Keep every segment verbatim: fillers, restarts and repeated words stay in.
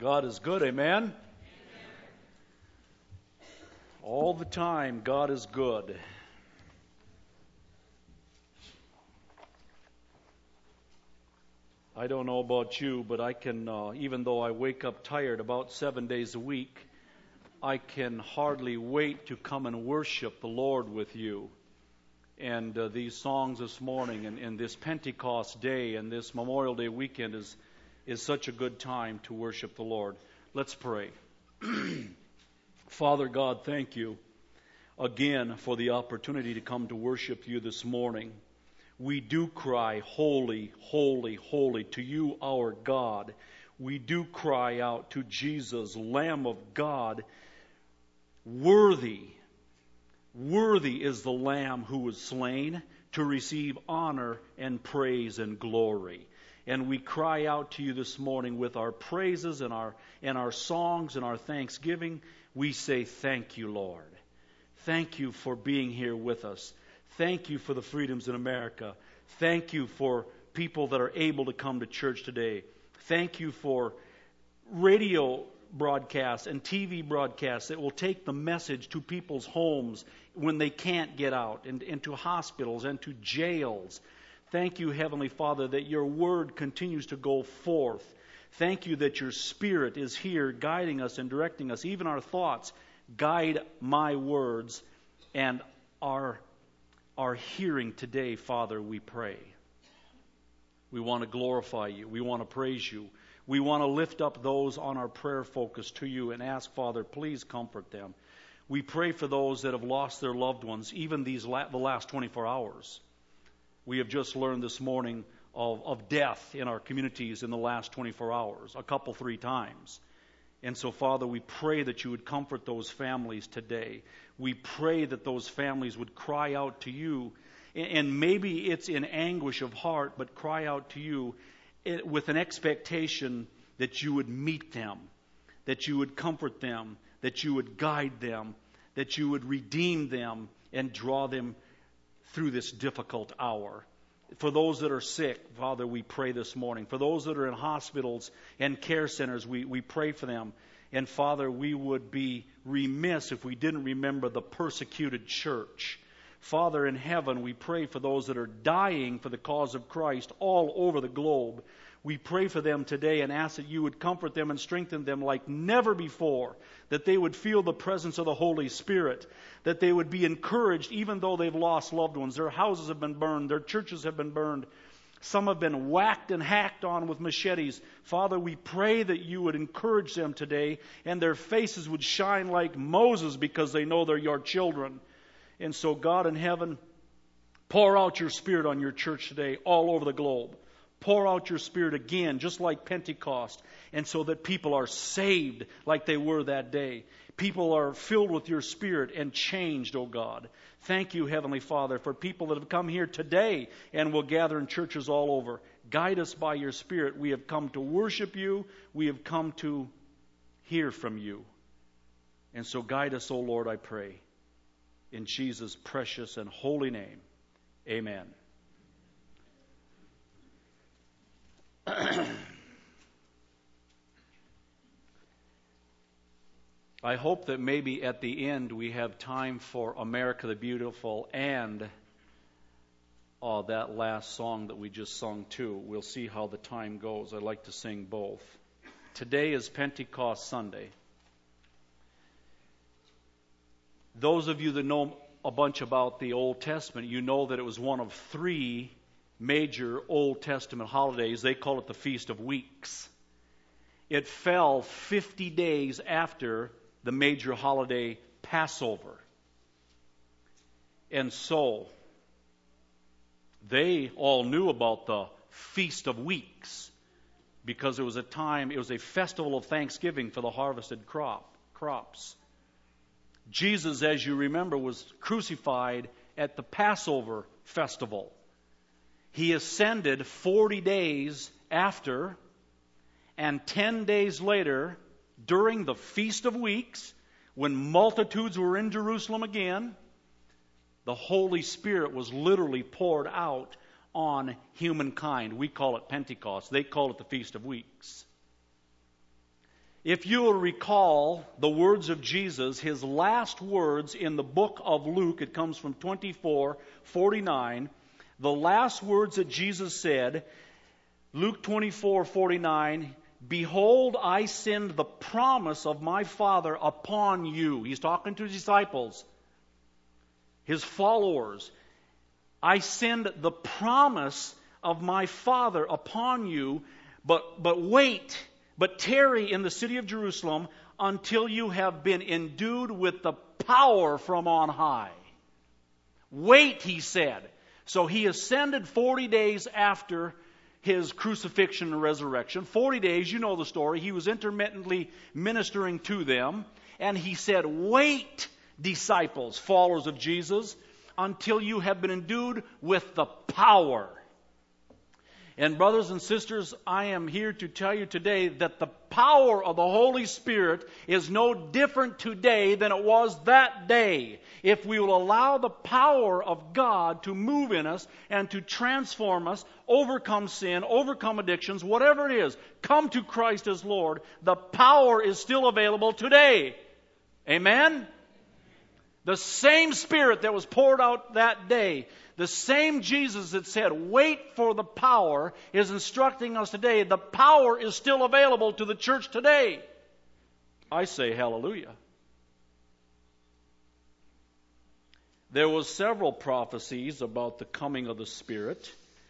God is good, amen? Amen? All the time, God is good. I don't know about you, but I can, uh, even though I wake up tired about seven days a week, I can hardly wait to come and worship the Lord with you. And uh, these songs this morning and, and this Pentecost day and this Memorial Day weekend is is such a good time to worship the Lord. Let's pray. Father God, thank you again for the opportunity to come to worship you this morning. We do cry, holy, holy, holy, to you, our God. We do cry out to Jesus, Lamb of God. Worthy, worthy is the Lamb who was slain to receive honor and praise and glory. And we cry out to you this morning with our praises and our and our songs and our thanksgiving. We say thank you, Lord. Thank you for being here with us. Thank you for the freedoms in America. Thank you for people that are able to come to church today. Thank you for radio broadcasts and T V broadcasts that will take the message to people's homes when they can't get out, and, and to hospitals and to jails. Thank you, Heavenly Father, that your word continues to go forth. Thank you that your Spirit is here guiding us and directing us. Even our thoughts guide my words and our, our hearing today, Father, we pray. We want to glorify you. We want to praise you. We want to lift up those on our prayer focus to you and ask, Father, please comfort them. We pray for those that have lost their loved ones, even these la- the last twenty-four hours. We have just learned this morning of, of death in our communities in the last twenty-four hours, a couple, three times. And so, Father, we pray that you would comfort those families today. We pray that those families would cry out to you, and maybe it's in anguish of heart, but cry out to you with an expectation that you would meet them, that you would comfort them, that you would guide them, that you would redeem them and draw them through this difficult hour. For those that are sick, Father, we pray this morning. For those that are in hospitals and care centers, we, we pray for them. And Father, we would be remiss if we didn't remember the persecuted church. Father in heaven, we pray for those that are dying for the cause of Christ all over the globe. We pray for them today and ask that you would comfort them and strengthen them like never before, that they would feel the presence of the Holy Spirit, that they would be encouraged even though they've lost loved ones. Their houses have been burned, their churches have been burned. Some have been whacked and hacked on with machetes. Father, we pray that you would encourage them today and their faces would shine like Moses because they know they're your children. And so, God in heaven, pour out your Spirit on your church today all over the globe. Pour out your Spirit again, just like Pentecost, and so that people are saved like they were that day. People are filled with your Spirit and changed, oh God. Thank you, Heavenly Father, for people that have come here today and will gather in churches all over. Guide us by your Spirit. We have come to worship you. We have come to hear from you. And so guide us, oh Lord, I pray. In Jesus' precious and holy name, amen. I hope that maybe at the end we have time for America the Beautiful and uh, that last song that we just sung too. We'll see how the time goes. I'd like to sing both. Today is Pentecost Sunday. Those of you that know a bunch about the Old Testament, you know that it was one of three major Old Testament holidays. They call it the Feast of Weeks. It fell fifty days after the major holiday Passover. And so they all knew about the Feast of Weeks because it was a time, it was a festival of thanksgiving for the harvested crop crops. Jesus, as you remember, was crucified at the Passover festival. He ascended forty days after, and ten days later, during the Feast of Weeks, when multitudes were in Jerusalem again, the Holy Spirit was literally poured out on humankind. We call it Pentecost. They call it the Feast of Weeks. If you will recall the words of Jesus, his last words in the book of Luke, it comes from twenty-four forty-nine. The last words that Jesus said, Luke twenty-four forty-nine, "Behold, I send the promise of my Father upon you." He's talking to his disciples, his followers. "I send the promise of my Father upon you, but, but wait, but tarry in the city of Jerusalem until you have been endued with the power from on high." Wait, he said. So he ascended forty days after his crucifixion and resurrection. forty days, you know the story. He was intermittently ministering to them. And he said, "Wait, disciples, followers of Jesus, until you have been endued with the power." And brothers and sisters, I am here to tell you today that the power of the Holy Spirit is no different today than it was that day. If we will allow the power of God to move in us and to transform us, overcome sin, overcome addictions, whatever it is, come to Christ as Lord, the power is still available today. Amen? The same Spirit that was poured out that day, the same Jesus that said, "Wait for the power," is instructing us today. The power is still available to the church today. I say hallelujah. There was several prophecies about the coming of the Spirit.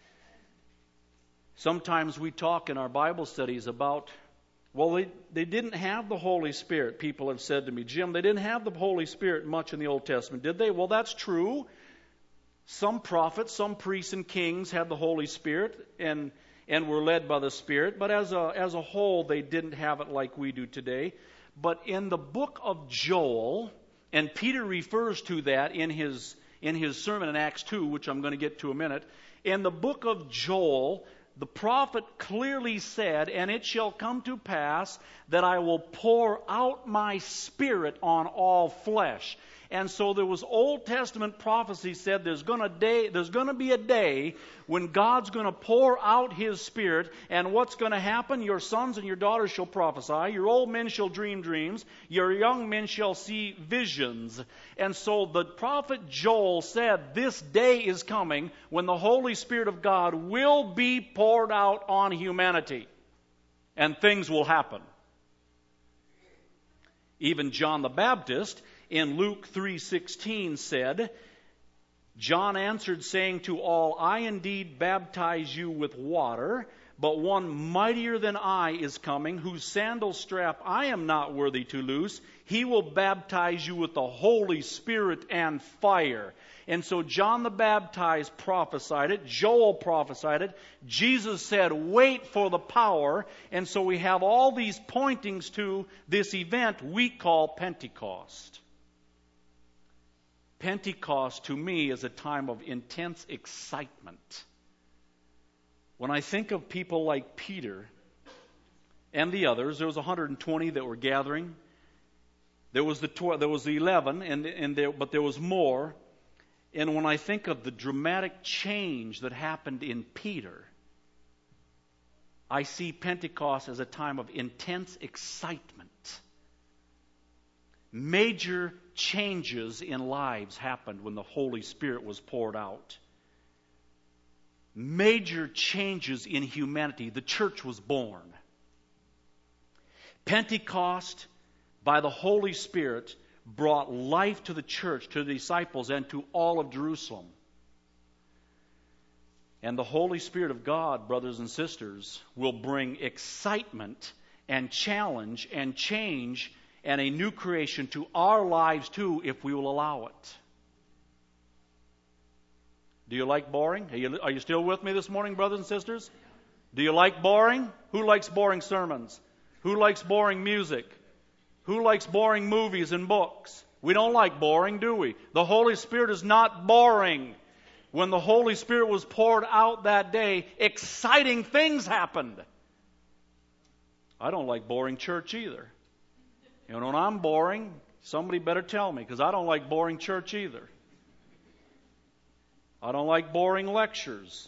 Sometimes we talk in our Bible studies about, well, they, they didn't have the Holy Spirit. People have said to me, "Jim, they didn't have the Holy Spirit much in the Old Testament, did they?" Well, that's true. Some prophets, some priests and kings had the Holy Spirit and and were led by the Spirit, but as a as a whole, they didn't have it like we do today. But in the book of Joel, and Peter refers to that in his in his sermon in Acts two, which I'm going to get to in a minute. In the book of Joel, the prophet clearly said, "And it shall come to pass that I will pour out my Spirit on all flesh." And so there was Old Testament prophecy said there's going to day there's going to be a day when God's going to pour out His Spirit, and what's going to happen? Your sons and your daughters shall prophesy, your old men shall dream dreams, your young men shall see visions. And so the prophet Joel said this day is coming when the Holy Spirit of God will be poured out on humanity, and things will happen. Even John the Baptist in Luke three sixteen said, John answered, saying to all, "I indeed baptize you with water, but one mightier than I is coming, whose sandal strap I am not worthy to loose. He will baptize you with the Holy Spirit and fire." And so John the Baptist prophesied it. Joel prophesied it. Jesus said, "Wait for the power." And so we have all these pointings to this event we call Pentecost. Pentecost to me is a time of intense excitement. When I think of people like Peter and the others, there was one hundred twenty that were gathering. There was the twelve, there was the eleven, and, and there, but there was more. And when I think of the dramatic change that happened in Peter, I see Pentecost as a time of intense excitement. Major changes in lives happened when the Holy Spirit was poured out. Major changes in humanity. The church was born. Pentecost, by the Holy Spirit, brought life to the church, to the disciples, and to all of Jerusalem. And the Holy Spirit of God, brothers and sisters, will bring excitement and challenge and change and a new creation to our lives too, if we will allow it. Do you like boring? Are you, are you still with me this morning, brothers and sisters? Do you like boring? Who likes boring sermons? Who likes boring music? Who likes boring movies and books? We don't like boring, do we? The Holy Spirit is not boring. When the Holy Spirit was poured out that day, exciting things happened. I don't like boring church either. You know, when I'm boring, somebody better tell me, because I don't like boring church either. I don't like boring lectures.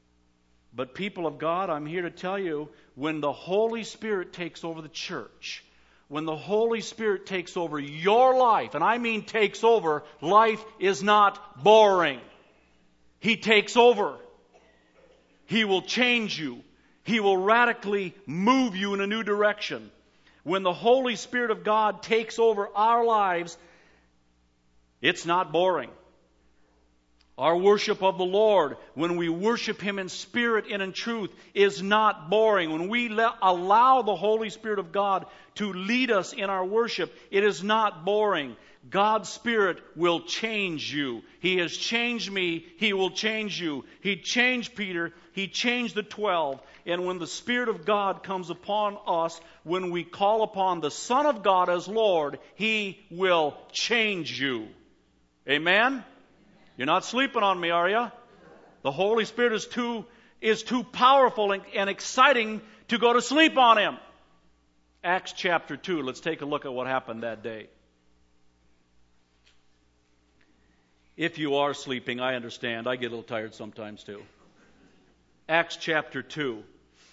But people of God, I'm here to tell you, when the Holy Spirit takes over the church, When the Holy Spirit takes over your life, and I mean takes over, life is not boring. He takes over. He will change you. He will radically move you in a new direction. When the Holy Spirit of God takes over our lives, it's not boring. Our worship of the Lord, when we worship Him in spirit and in truth, is not boring. When we le- allow the Holy Spirit of God to lead us in our worship, it is not boring. God's Spirit will change you. He has changed me. He will change you. He changed Peter. He changed the twelve. And when the Spirit of God comes upon us, when we call upon the Son of God as Lord, He will change you. Amen? You're not sleeping on me, are you? The Holy Spirit is too, is too powerful and, and exciting to go to sleep on Him. Acts chapter two. Let's take a look at what happened that day. If you are sleeping, I understand. I get a little tired sometimes too. Acts chapter two.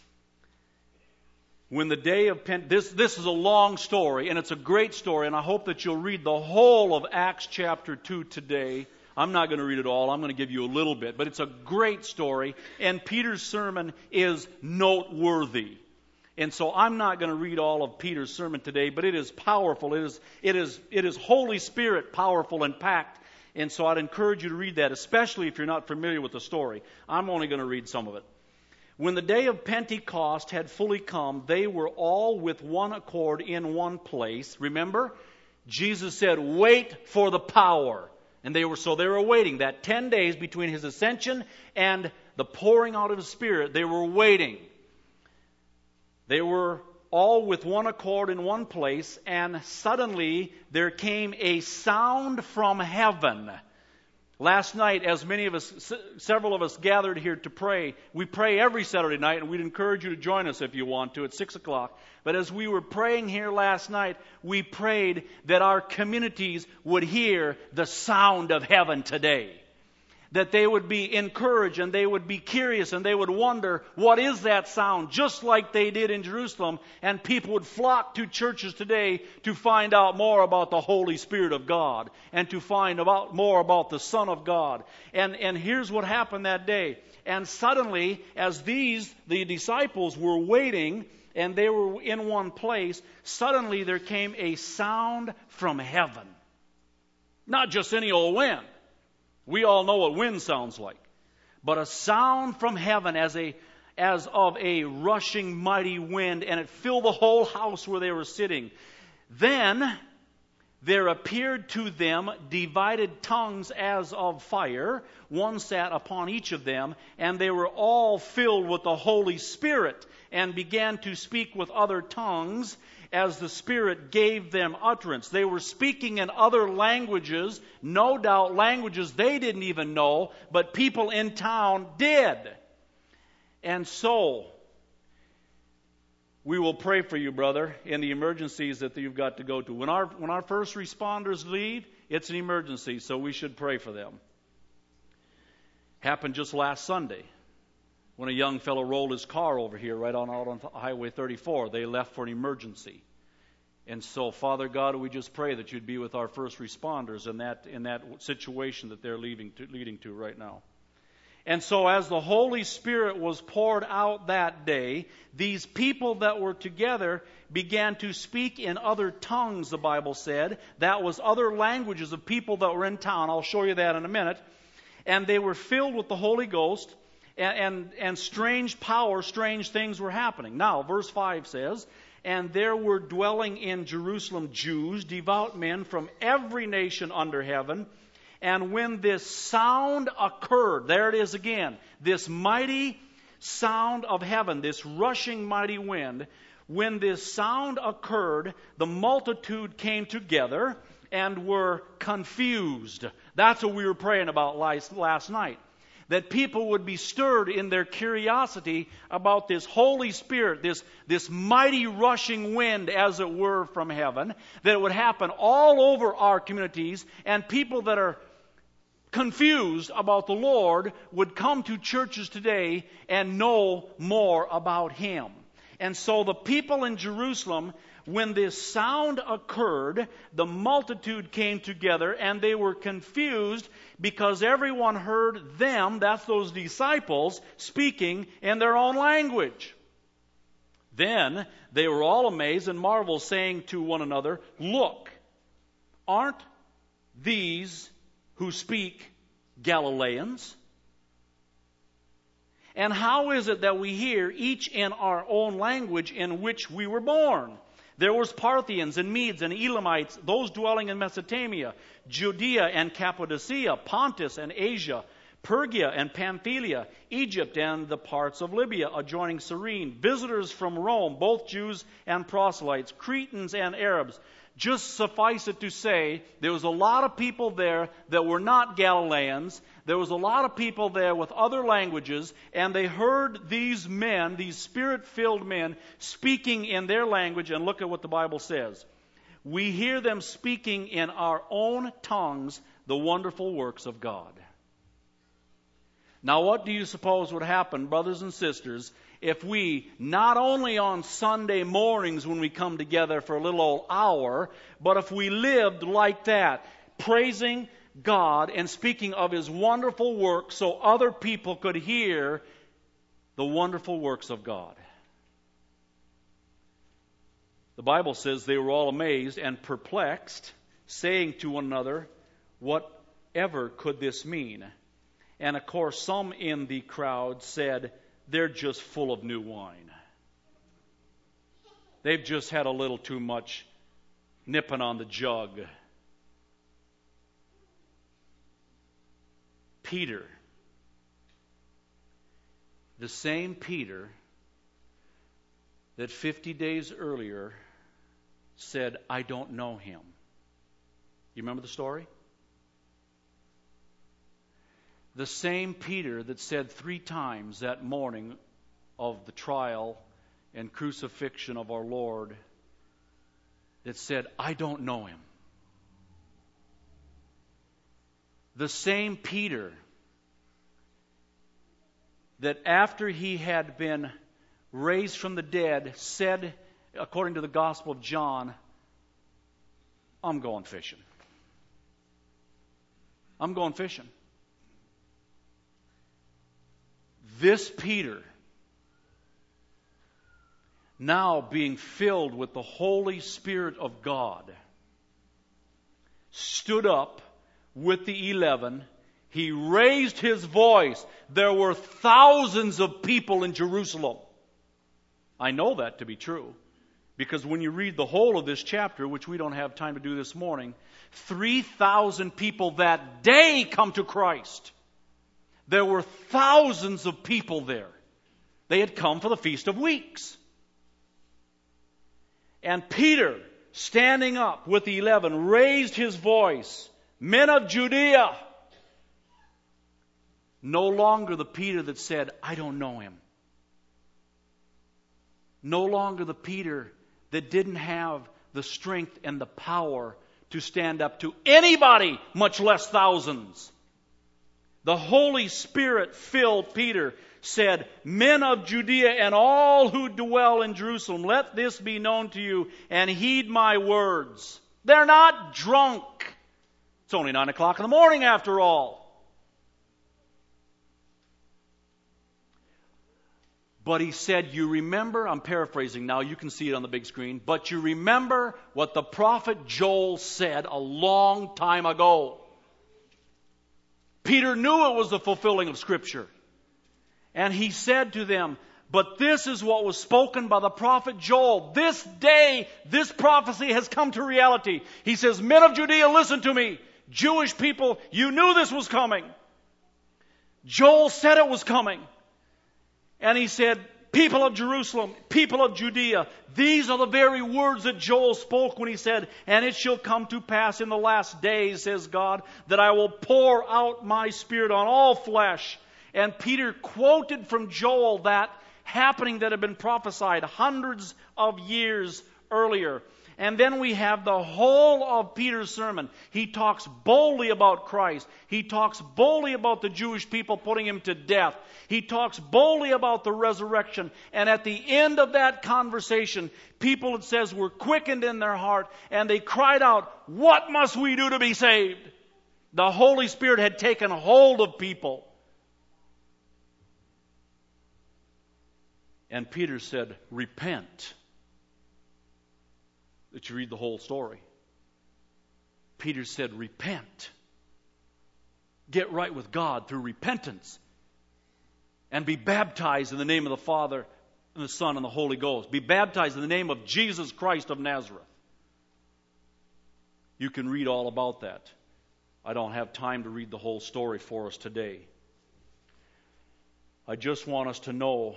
When the day of Pentecost, this, this is a long story, and it's a great story, and I hope that you'll read the whole of Acts chapter two today. I'm not going to read it all. I'm going to give you a little bit, but it's a great story, and Peter's sermon is noteworthy. And so I'm not going to read all of Peter's sermon today, but it is powerful. It is, it is, it is Holy Spirit powerful and packed. And so I'd encourage you to read that, especially if you're not familiar with the story. I'm only going to read some of it. When the day of Pentecost had fully come, they were all with one accord in one place. Remember? Jesus said, wait for the power. And they were, so they were waiting. That ten days between His ascension and the pouring out of His Spirit, they were waiting. They were all with one accord in one place, and suddenly there came a sound from heaven. Last night, as many of us, several of us gathered here to pray, we pray every Saturday night, and we'd encourage you to join us if you want to at six o'clock. But as we were praying here last night, we prayed that our communities would hear the sound of heaven today. That they would be encouraged and they would be curious and they would wonder, what is that sound? Just like they did in Jerusalem. And people would flock to churches today to find out more about the Holy Spirit of God and to find out more about the Son of God. And, and here's what happened that day. And suddenly, as these, the disciples were waiting and they were in one place, suddenly there came a sound from heaven. Not just any old wind. We all know what wind sounds like. But a sound from heaven as a as of a rushing mighty wind, and it filled the whole house where they were sitting. Then there appeared to them divided tongues as of fire. One sat upon each of them, and they were all filled with the Holy Spirit, and began to speak with other tongues as the Spirit gave them utterance. They were speaking in other languages, no doubt languages they didn't even know, but people in town did. And so, we will pray for you, brother, in the emergencies that you've got to go to. When our, when our first responders leave, it's an emergency, so we should pray for them. Happened just last Sunday. When a young fellow rolled his car over here right on out on Highway thirty-four, they left for an emergency. And so, Father God, we just pray that you'd be with our first responders in that in that situation that they're leading to, leading to right now. And so as the Holy Spirit was poured out that day, these people that were together began to speak in other tongues, the Bible said. That was other languages of people that were in town. I'll show you that in a minute. And they were filled with the Holy Ghost. And, and, and strange power, strange things were happening. Now, verse five says, and there were dwelling in Jerusalem Jews, devout men from every nation under heaven. And when this sound occurred, there it is again, this mighty sound of heaven, this rushing mighty wind, when this sound occurred, the multitude came together and were confused. That's what we were praying about last, last night. That people would be stirred in their curiosity about this Holy Spirit, this, this mighty rushing wind, as it were, from heaven, that it would happen all over our communities, and people that are confused about the Lord would come to churches today and know more about Him. And so the people in Jerusalem, when this sound occurred, the multitude came together, and they were confused because everyone heard them, that's those disciples, speaking in their own language. Then they were all amazed and marveled, saying to one another, "Look, aren't these who speak Galileans? And how is it that we hear each in our own language in which we were born? There was Parthians and Medes and Elamites, those dwelling in Mesopotamia, Judea and Cappadocia, Pontus and Asia, Pergia and Pamphylia, Egypt and the parts of Libya adjoining Cyrene, visitors from Rome, both Jews and proselytes, Cretans and Arabs." Just suffice it to say, there was a lot of people there that were not Galileans. There was a lot of people there with other languages, and they heard these men, these Spirit-filled men, speaking in their language, and look at what the Bible says. "We hear them speaking in our own tongues the wonderful works of God." Now, what do you suppose would happen, brothers and sisters, if we, not only on Sunday mornings when we come together for a little old hour, but if we lived like that, praising God and speaking of His wonderful works so other people could hear the wonderful works of God? The Bible says they were all amazed and perplexed, saying to one another, "Whatever could this mean?" And of course, some in the crowd said, "They're just full of new wine. They've just had a little too much nipping on the jug." Peter, the same Peter that fifty days earlier said, "I don't know him." You remember the story? The same Peter that said three times that morning of the trial and crucifixion of our Lord, that said, "I don't know him." The same Peter that after he had been raised from the dead said, according to the Gospel of John, "I'm going fishing. I'm going fishing." This Peter, now being filled with the Holy Spirit of God, stood up with the eleven. He raised his voice. There were thousands of people in Jerusalem. I know that to be true, because when you read the whole of this chapter, which we don't have time to do this morning, three thousand people that day come to Christ. There were thousands of people there. They had come for the Feast of Weeks. And Peter, standing up with the eleven, raised his voice, "Men of Judea." No longer the Peter that said, "I don't know him." No longer the Peter that didn't have the strength and the power to stand up to anybody, much less thousands. The Holy Spirit-filled Peter said, "Men of Judea and all who dwell in Jerusalem, let this be known to you and heed my words." They're not drunk. It's only nine o'clock in the morning after all. But he said, "You remember," I'm paraphrasing now, you can see it on the big screen, "but you remember what the prophet Joel said a long time ago." Peter knew it was the fulfilling of Scripture. And he said to them, "But this is what was spoken by the prophet Joel. This day, this prophecy has come to reality." He says, "Men of Judea, listen to me. Jewish people, you knew this was coming. Joel said it was coming." And he said, "People of Jerusalem, people of Judea, these are the very words that Joel spoke when he said, 'And it shall come to pass in the last days, says God, that I will pour out my Spirit on all flesh.'" And Peter quoted from Joel that happening that had been prophesied hundreds of years earlier. And then we have the whole of Peter's sermon. He talks boldly about Christ. He talks boldly about the Jewish people putting him to death. He talks boldly about the resurrection. And at the end of that conversation, people, it says, were quickened in their heart, and they cried out, "What must we do to be saved?" The Holy Spirit had taken hold of people. And Peter said, "Repent." That you read the whole story. Peter said, "Repent. Get right with God through repentance. And be baptized in the name of the Father and the Son and the Holy Ghost. Be baptized in the name of Jesus Christ of Nazareth." You can read all about that. I don't have time to read the whole story for us today. I just want us to know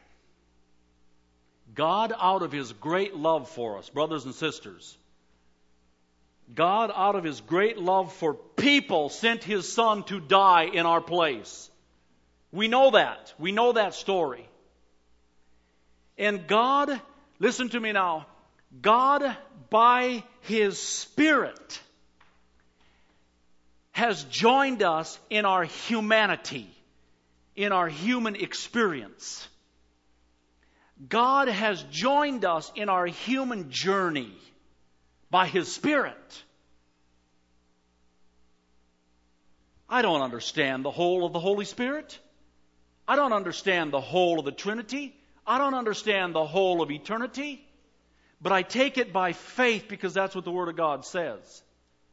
God, out of His great love for us, brothers and sisters, God, out of His great love for people, sent His Son to die in our place. We know that. We know that story. And God, listen to me now, God, by His Spirit, has joined us in our humanity, in our human experience. God has joined us in our human journey by His Spirit. I don't understand the whole of the Holy Spirit. I don't understand the whole of the Trinity. I don't understand the whole of eternity. But I take it by faith because that's what the Word of God says.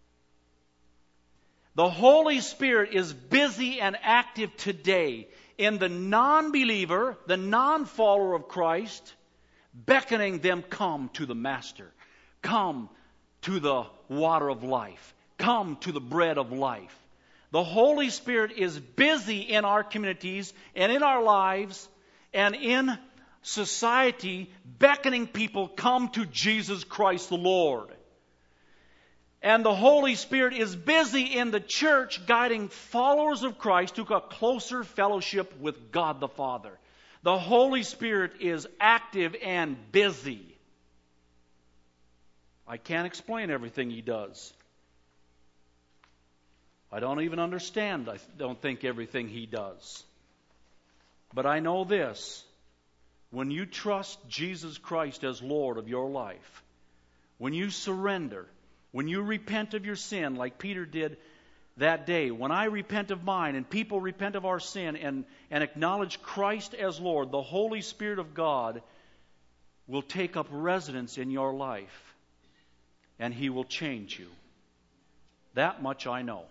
The Holy Spirit is busy and active today in the non-believer, the non-follower of Christ, beckoning them, "Come to the Master. Come to the water of life. Come to the bread of life." The Holy Spirit is busy in our communities and in our lives and in society, beckoning people, "Come to Jesus Christ the Lord." And the Holy Spirit is busy in the church guiding followers of Christ to a closer fellowship with God the Father. The Holy Spirit is active and busy. I can't explain everything He does. I don't even understand, I don't think, everything He does. But I know this. When you trust Jesus Christ as Lord of your life, when you surrender, when you repent of your sin like Peter did that day, when I repent of mine and people repent of our sin and, and acknowledge Christ as Lord, the Holy Spirit of God will take up residence in your life and He will change you. That much I know.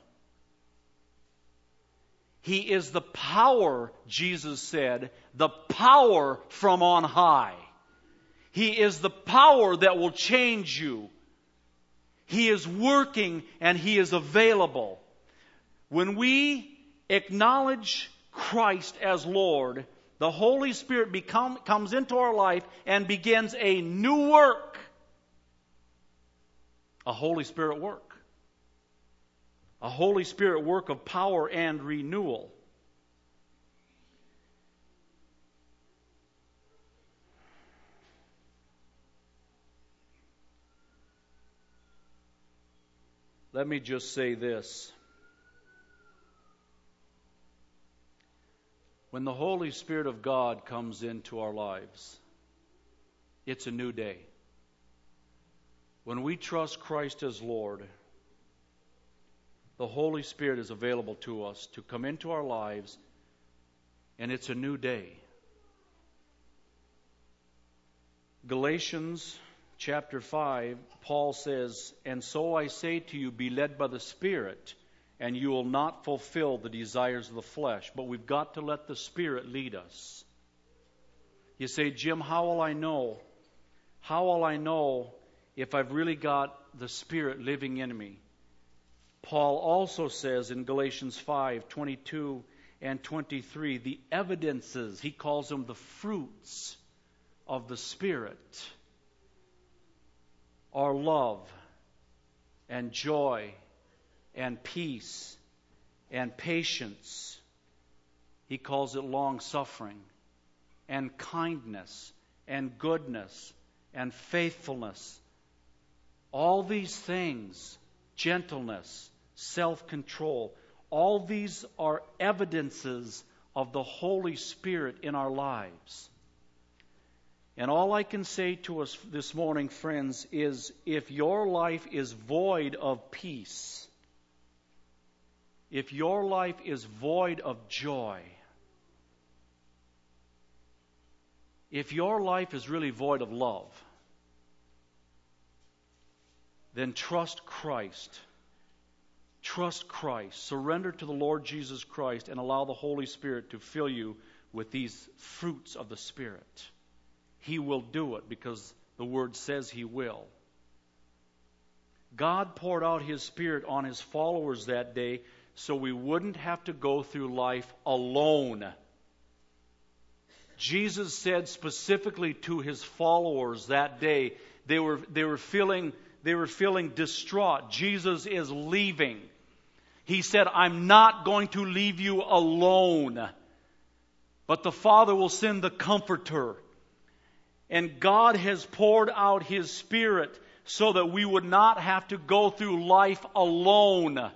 He is the power, Jesus said, the power from on high. He is the power that will change you. He is working and He is available. When we acknowledge Christ as Lord, the Holy Spirit become, comes into our life and begins a new work. A Holy Spirit work. A Holy Spirit work of power and renewal. Let me just say this. When the Holy Spirit of God comes into our lives, it's a new day. When we trust Christ as Lord, the Holy Spirit is available to us to come into our lives, and it's a new day. Galatians chapter five, Paul says, "And so I say to you, be led by the Spirit, and you will not fulfill the desires of the flesh." But we've got to let the Spirit lead us. You say, "Jim, how will I know? How will I know if I've really got the Spirit living in me?" Paul also says in Galatians five, twenty-two and twenty-three, the evidences, he calls them the fruits of the Spirit, are love and joy and peace and patience. He calls it long-suffering and kindness and goodness and faithfulness All these things, gentleness, self-control, all these are evidences of the Holy Spirit in our lives. And all I can say to us this morning, friends, is if your life is void of peace, if your life is void of joy, if your life is really void of love, then trust Christ. Trust Christ. Surrender to the Lord Jesus Christ and allow the Holy Spirit to fill you with these fruits of the Spirit. He will do it because the Word says He will. God poured out His Spirit on His followers that day so we wouldn't have to go through life alone. Jesus said specifically to His followers that day, they were, they were feeling, they were feeling distraught. Jesus is leaving. He said, I'm not going to leave you alone, but the Father will send the Comforter. And God has poured out His Spirit so that we would not have to go through life alone.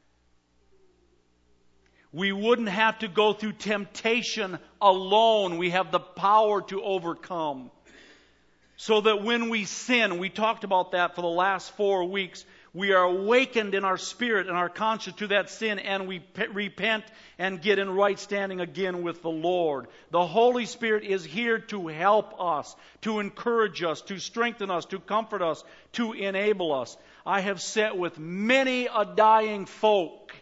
We wouldn't have to go through temptation alone. We have the power to overcome. So that when we sin, we talked about that for the last four weeks, we are awakened in our spirit and our conscience to that sin, and we pe- repent and get in right standing again with the Lord. The Holy Spirit is here to help us, to encourage us, to strengthen us, to comfort us, to enable us. I have sat with many a dying folk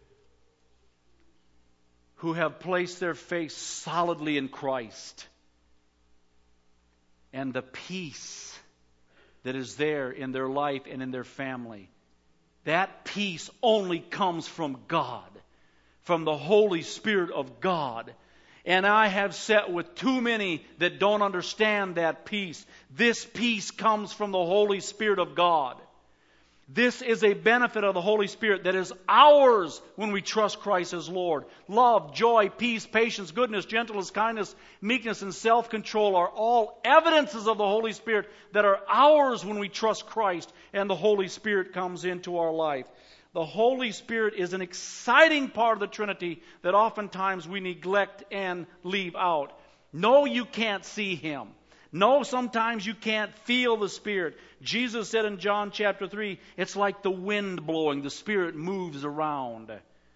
who have placed their faith solidly in Christ. And the peace that is there in their life and in their family, that peace only comes from God, from the Holy Spirit of God. And I have sat with too many that don't understand that peace. This peace comes from the Holy Spirit of God. This is a benefit of the Holy Spirit that is ours when we trust Christ as Lord. Love, joy, peace, patience, goodness, gentleness, kindness, meekness, and self-control are all evidences of the Holy Spirit that are ours when we trust Christ and the Holy Spirit comes into our life. The Holy Spirit is an exciting part of the Trinity that oftentimes we neglect and leave out. No, you can't see Him. No, sometimes you can't feel the Spirit. Jesus said in John chapter three, it's like the wind blowing. The Spirit moves around.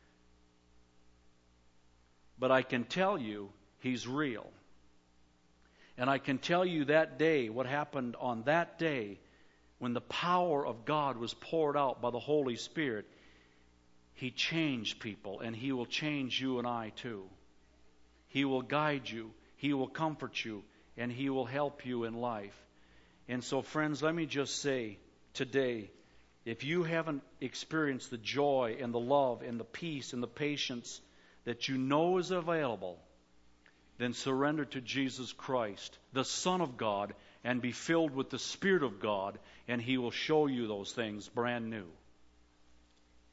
But I can tell you, He's real. And I can tell you that day, what happened on that day, when the power of God was poured out by the Holy Spirit, He changed people, and He will change you and I too. He will guide you. He will comfort you. And He will help you in life. And so, friends, let me just say today, if you haven't experienced the joy and the love and the peace and the patience that you know is available, then surrender to Jesus Christ, the Son of God, and be filled with the Spirit of God, and He will show you those things brand new.